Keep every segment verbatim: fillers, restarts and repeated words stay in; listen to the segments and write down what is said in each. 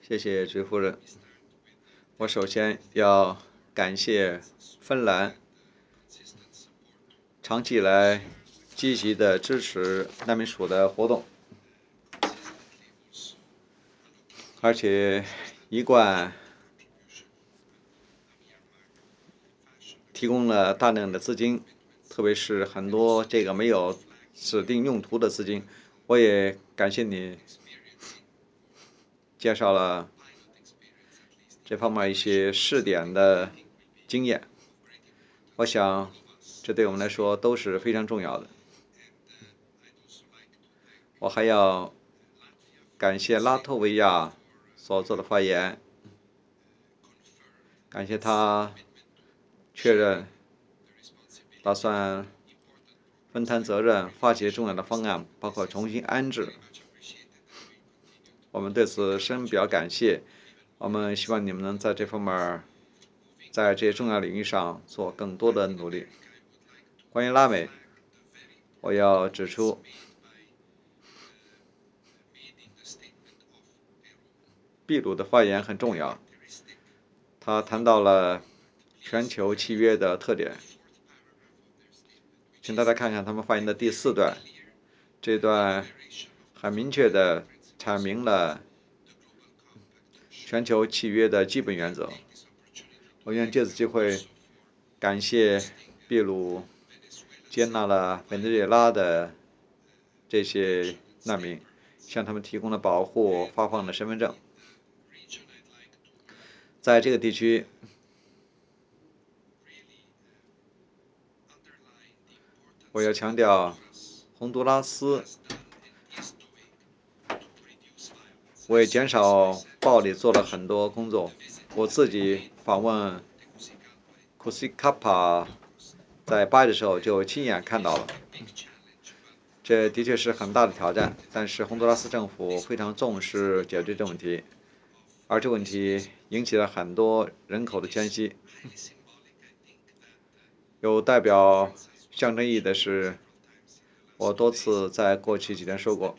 谢谢追夫人。我首先要感谢芬兰长期以来积极的支持难民署的活动，而且一贯提供了大量的资金，特别是很多这个没有指定用途的资金。我也感谢你介绍了这方面一些试点的经验，我想这对我们来说都是非常重要的。我还要感谢拉脱维亚所做的发言，感谢他确认打算分摊责任，发起重要的方案，包括重新安置。我们对此深表感谢。我们希望你们能在这方面，在这些重要领域上做更多的努力。关于拉美，我要指出，秘鲁的发言很重要。他谈到了全球契约的特点，请大家看看他们发言的第四段，这段很明确地阐明了全球契约的基本原则。我愿借此机会感谢秘鲁接纳了委内瑞拉的这些难民，向他们提供了保护，发放了身份证。在这个地区，我要强调，洪都拉斯为减少暴力做了很多工作。我自己访问库西卡帕，在八月的时候就亲眼看到了，这的确是很大的挑战。但是洪都拉斯政府非常重视解决这问题，而这问题引起了很多人口的迁徙。有代表象征意义的是，我多次在过去几天说过，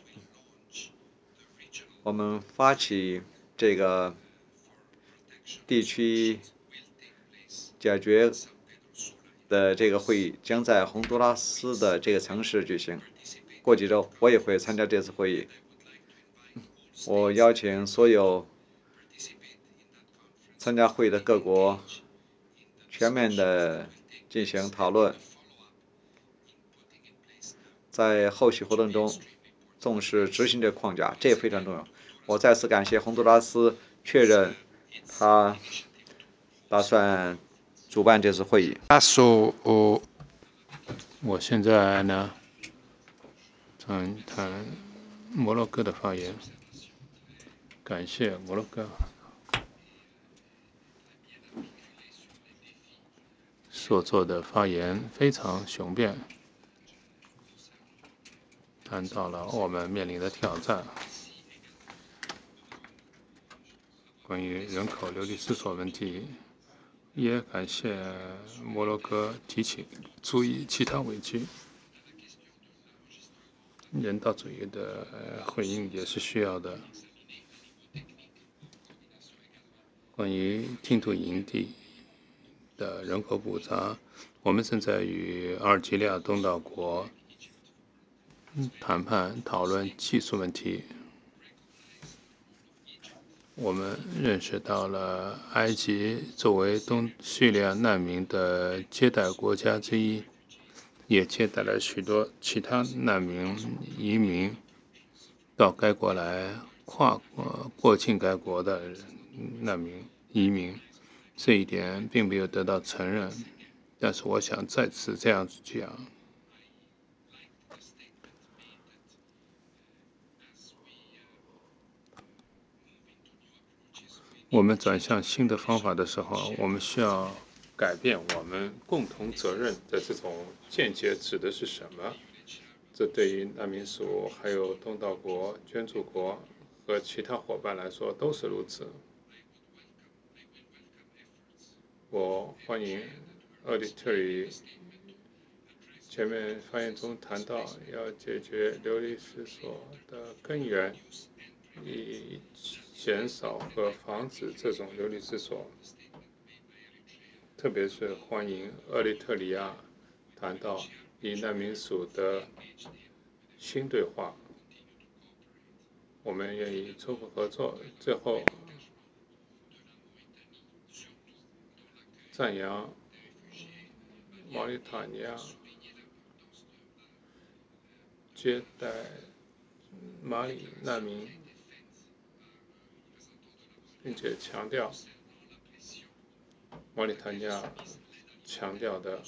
我们发起这个地区解决的这个会议将在洪都拉斯的这个城市举行。过几周我也会参加这次会议。我邀请所有参加会议的各国全面的进行讨论，在后续活动中重视执行这个框架，这也非常重要。我再次感谢洪都拉斯确认他打算主办这次会议。 paso，我现在呢，谈谈摩洛哥的发言。感谢摩洛哥所做的发言非常雄辩，谈到了我们面临的挑战。关于人口流离失所问题，也感谢摩洛哥提起注意其他危机。人道主义的回应也是需要的。关于听土营地的人口普查，我们正在与阿尔及利亚东道国谈判讨论技术问题。我们认识到了埃及作为东叙利亚难民的接待国家之一，也接待了许多其他难民移民到该国来跨国过境该国的难民移民，这一点并没有得到承认。但是我想再次这样讲，我们转向新的方法的时候，我们需要改变我们共同责任的这种见解指的是什么？这对于难民署、还有东道国、捐助国和其他伙伴来说都是如此。我欢迎厄里特里前面发言中谈到要解决流离失所的根源，以减少和防止这种流离失所，特别是欢迎厄立特里亚谈到与难民署的新对话，我们愿意充分合作。最后，赞扬毛里塔尼亚接待马里难民，并且强调毛里塔尼亚强调的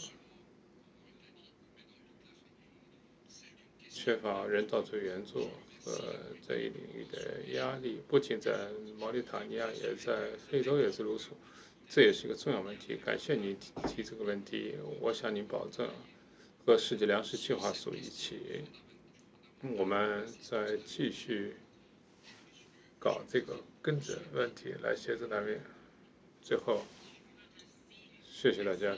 缺乏人道主义援助和这一领域的压力，不仅在毛里塔尼亚，也在非洲也是如此。这也是一个重要问题。感谢您提这个问题，我向您保证，和世界粮食计划署一起，我们再继续搞这个根子问题来协助难民。最后，谢谢大家。